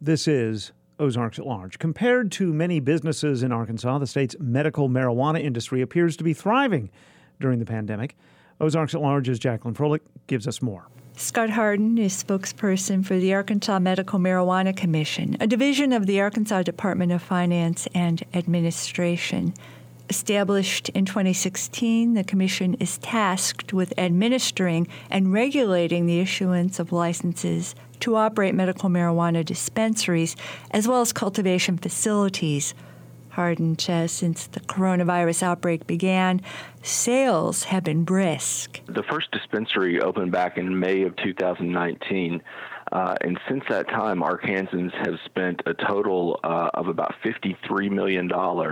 This is Ozarks at Large. Compared to many businesses in Arkansas, the state's medical marijuana industry appears to be thriving during the pandemic. Ozarks at Large's Jacqueline Froelich gives us more. Scott Hardin is spokesperson for the Arkansas Medical Marijuana Commission, a division of the Arkansas Department of Finance and Administration. Established in 2016, the commission is tasked with administering and regulating the issuance of licenses to operate medical marijuana dispensaries, as well as cultivation facilities. Hardin says since the coronavirus outbreak began, sales have been brisk. The first dispensary opened back in May of 2019, and since that time, Arkansans have spent a total of about $53 million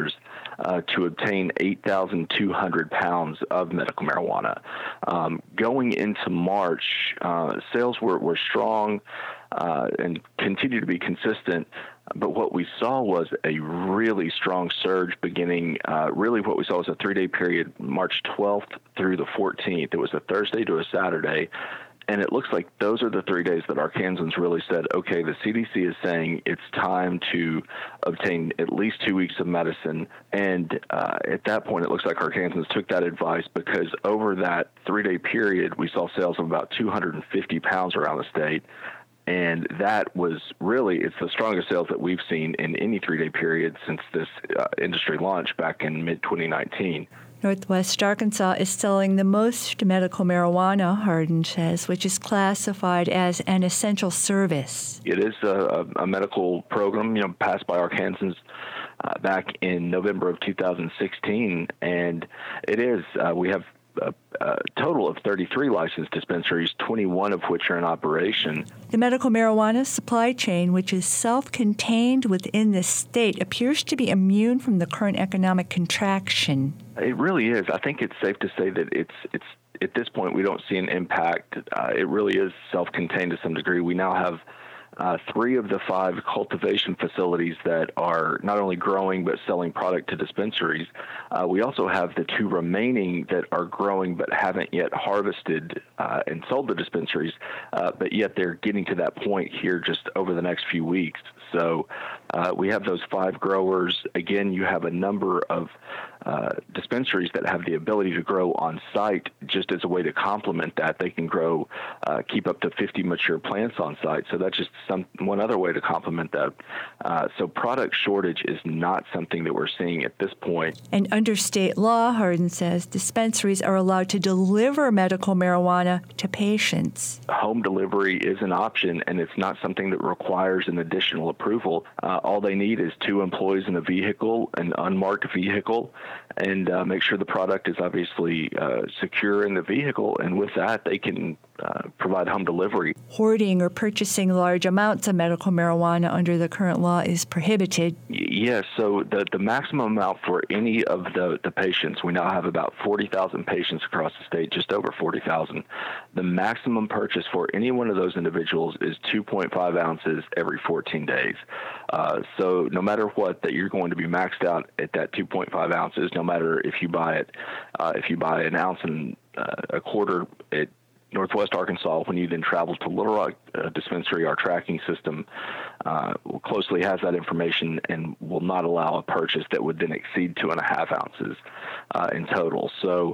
to obtain 8,200 pounds of medical marijuana. Going into March, sales were strong and continue to be consistent. But what we saw was a really strong surge beginning, really what we saw was a 3-day period, March 12th through the 14th. It was a Thursday to a Saturday. And it looks like those are the 3 days that Arkansans really said, okay, the CDC is saying it's time to obtain at least 2 weeks of medicine. And at that point, it looks like Arkansans took that advice because over that 3-day period, we saw sales of about 250 pounds around the state. And that was really, it's the strongest sales that we've seen in any 3-day period since this industry launched back in mid-2019. Northwest Arkansas is selling the most medical marijuana, Hardin says, which is classified as an essential service. It is a medical program, passed by Arkansans back in November of 2016, and it is. We have a total of 33 licensed dispensaries, 21 of which are in operation. The medical marijuana supply chain, which is self-contained within the state, appears to be immune from the current economic contraction. It really is. I think it's safe to say that it's at this point we don't see an impact. It really is self-contained to some degree. We now have 3 of the 5 cultivation facilities that are not only growing but selling product to dispensaries. We also have the 2 remaining that are growing but haven't yet harvested and sold to dispensaries, but yet they're getting to that point here just over the next few weeks. So we have those 5 growers. Again, you have a number of dispensaries that have the ability to grow on site just as a way to complement that. They can grow, keep up to 50 mature plants on site. So that's just one other way to complement that. So product shortage is not something that we're seeing at this point. And under state law, Hardin says, dispensaries are allowed to deliver medical marijuana to patients. Home delivery is an option, and it's not something that requires an additional approval. All they need is 2 employees in a vehicle, an unmarked vehicle, and make sure the product is obviously secure in the vehicle. And with that, they can provide home delivery. Hoarding or purchasing large amounts of medical marijuana under the current law is prohibited. Yes, so the maximum amount for any of the patients, we now have about 40,000 patients across the state, just over 40,000. The maximum purchase for any one of those individuals is 2.5 ounces every 14 days. So no matter what, that you're going to be maxed out at that 2.5 ounces, no matter if you buy it, if you buy an ounce and a quarter at Northwest Arkansas, when you then travel to Little Rock Dispensary, our tracking system closely has that information and will not allow a purchase that would then exceed 2.5 ounces in total. So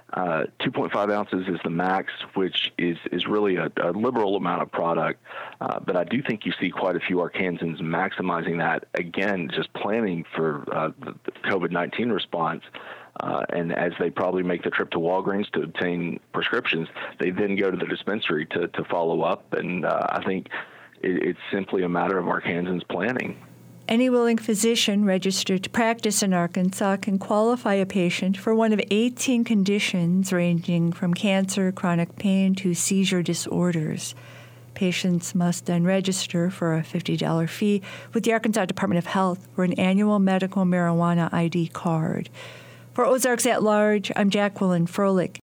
2.5 ounces is the max, which is really a liberal amount of product. But I do think you see quite a few Arkansans maximizing that, again, just planning for the COVID-19 response. And as they probably make the trip to Walgreens to obtain prescriptions, they then go to the dispensary to follow up. And I think it's simply a matter of Arkansans planning. Any willing physician registered to practice in Arkansas can qualify a patient for one of 18 conditions ranging from cancer, chronic pain, to seizure disorders. Patients must then register for a $50 fee with the Arkansas Department of Health for an annual medical marijuana ID card. For Ozarks at Large, I'm Jacqueline Froelich.